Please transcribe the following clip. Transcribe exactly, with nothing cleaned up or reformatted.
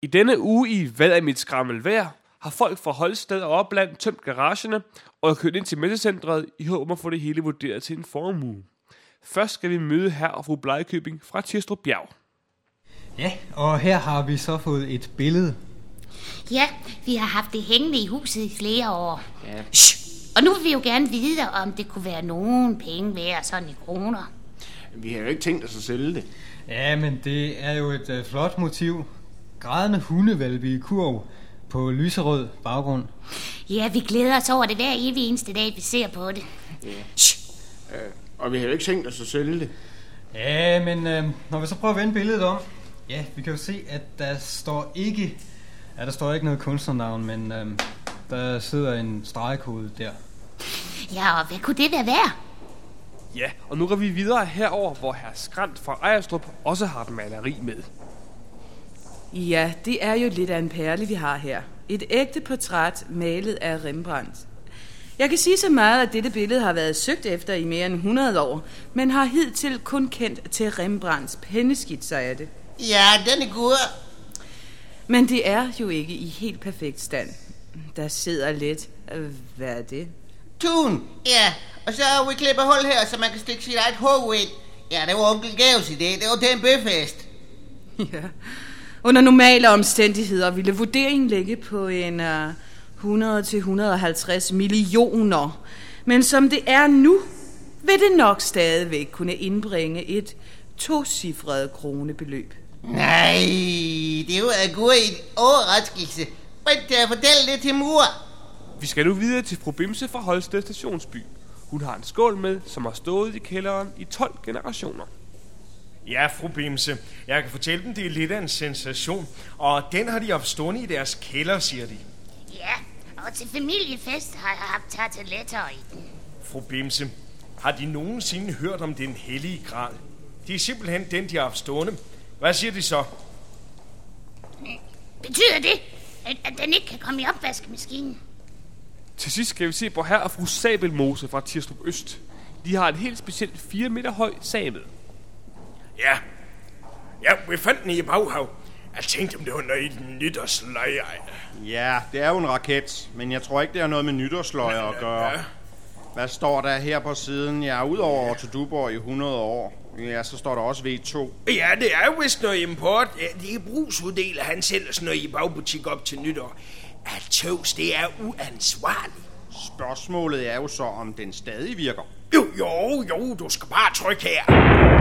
I denne uge i Hvad er mit skrammelvejr har folk fra Holsted og Opland tømt garagerne og er kørt ind til messecentret i håb om at få det hele vurderet til en formue. Først skal vi møde herr og fru Blegkøbing fra Tirstrup Bjerg. Ja, og her har vi så fået et billede. Ja, vi har haft det hængende i huset i flere år. Ja. Shh. Og nu vil vi jo gerne vide, om det kunne være nogen penge værd, sådan i kroner. Vi har jo ikke tænkt os at sælge det. Ja, men det er jo et uh, flot motiv. Grædende hundevalpe i kurv på lyserød baggrund. Ja, vi glæder os over det hver evig eneste dag, vi ser på det. Ja. Øh, og vi har jo ikke tænkt os at sælge det. Ja, men øh, når vi så prøver at vende billedet om. Ja, vi kan jo se, at der står ikke... Ja, der står ikke noget kunstnernavn, men øh, der sidder en stregkode der. Ja, og hvad kunne det være værd? Ja, og nu går vi videre herover, hvor herr Skrant fra Ejerstrup også har et maleri med. Ja, det er jo lidt af en perle, vi har her. Et ægte portræt malet af Rembrandt. Jeg kan sige så meget, at dette billede har været søgt efter i mere end hundrede år, men har hidtil kun kendt til Rembrandts penneskitser af det. Ja, den er god. Men det er jo ikke i helt perfekt stand. Der sidder lidt... Hvad er det? Tun, ja. Og så har vi klippet hul her, så man kan stikke sit eget hoved ind. Ja, det var onkel Gavs idé. Det var til en bøfest. Ja. Under normale omstændigheder ville vurderingen ligge på en uh, hundrede til et hundrede og halvtreds millioner. Men som det er nu, vil det nok stadigvæk kunne indbringe et tocifret kronebeløb. Nej, det er jo en god overraskelse. Vent til at fortælle det til mor. Vi skal nu videre til fru Bimse fra Holsted Stationsby. Hun har en skål med, som har stået i kælderen i tolv generationer. Ja, fru Bimse. Jeg kan fortælle dem, det er lidt af en sensation. Og den har de haft stående i deres kælder, siger de. Ja, og til familiefest har jeg haft tarteletter i den. Fru Bimse, har de nogensinde hørt om den hellige gral? Det er simpelthen den, de har haft stående. Hvad siger de så? Betyder det, at, at den ikke kan komme i opvaskemaskinen? Til sidst skal vi se på herr og fru Sabelmose fra Tirstrup Øst. De har et helt specielt fire meter høj sabel. Ja, ja, vi fandt den i baghav. Jeg tænkte, om det var noget i den nytårsløje. Ja, det er jo en raket, men jeg tror ikke, det har noget med nytårsløje at gøre. Ja. Hvad står der her på siden? Ja, udover Otto Duborg i hundrede år. Ja, så står der også V to. Ja, det er jo vist noget import. Ja, det er brugsuddeler, han sælger sådan noget i bagbutik op til nytår. At tøvs, det er uansvarligt. Spørgsmålet er jo så, om den stadig virker. Jo, jo, jo, du skal bare trykke her.